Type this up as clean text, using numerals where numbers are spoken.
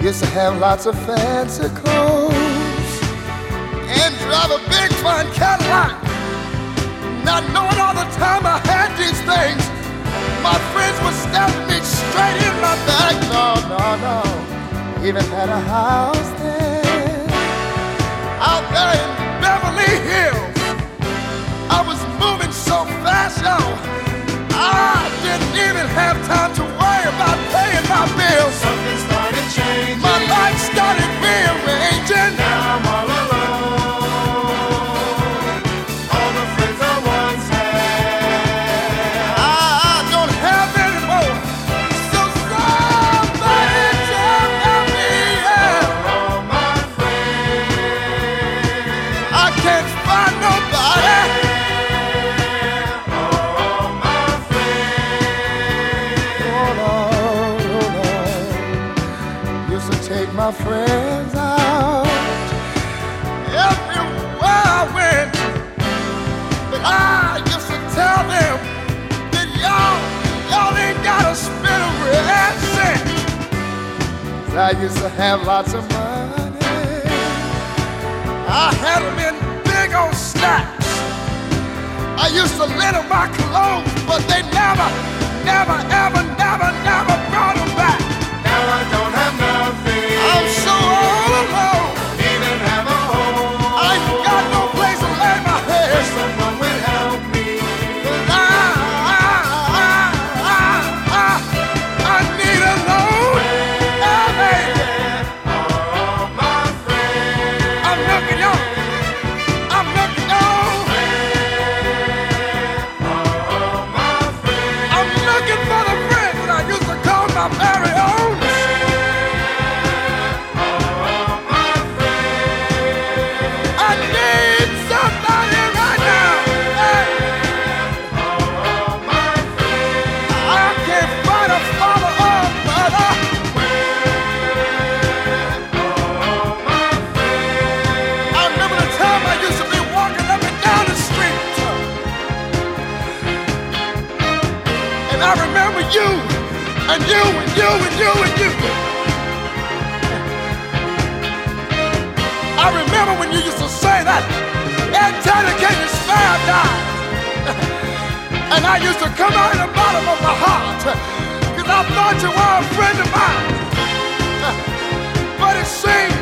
Used to have lots of fancy clothes and drive a big fine Cadillac. Not knowing all the time I had these things, my friends would stab me straight in my back. No. Even had a house there, out there in Beverly Hills. I was moving so fast, y'all, I didn't even have time to worry about paying my bills. Something started changing. My life started rearranging. Now I'm all alone. All the friends I once had, I don't have anymore. So somebody tell me, yeah. all my friends. I can't find nobody. All my friends. Oh Lord. Used to take my friends out everywhere I went, but I used to tell them that y'all ain't gotta spend a red cent. 'Cause I used to have lots of money. I had them in big old stacks. I used to lend them my clothes, but they never brought them back. Now I don't have nothing. I'm so all alone. Even have a home. I ain't got no place to lay my head. Wish someone would help me. I need a loan. Hey, All my friends. I'm looking on. All my friends. I'm looking for the friends that I used to call my very own. All my friends. I need somebody right now. Hey, All my friends. I can't find a father or a mother. All my friends. I remember the time I used to be walking up and down the street, and I remember you, and you, and you, and you, and you. I remember when you used to say that, and Teddy, can you spare a dime? And I used to come out of the bottom of my heart, because I thought you were a friend of mine. But it seems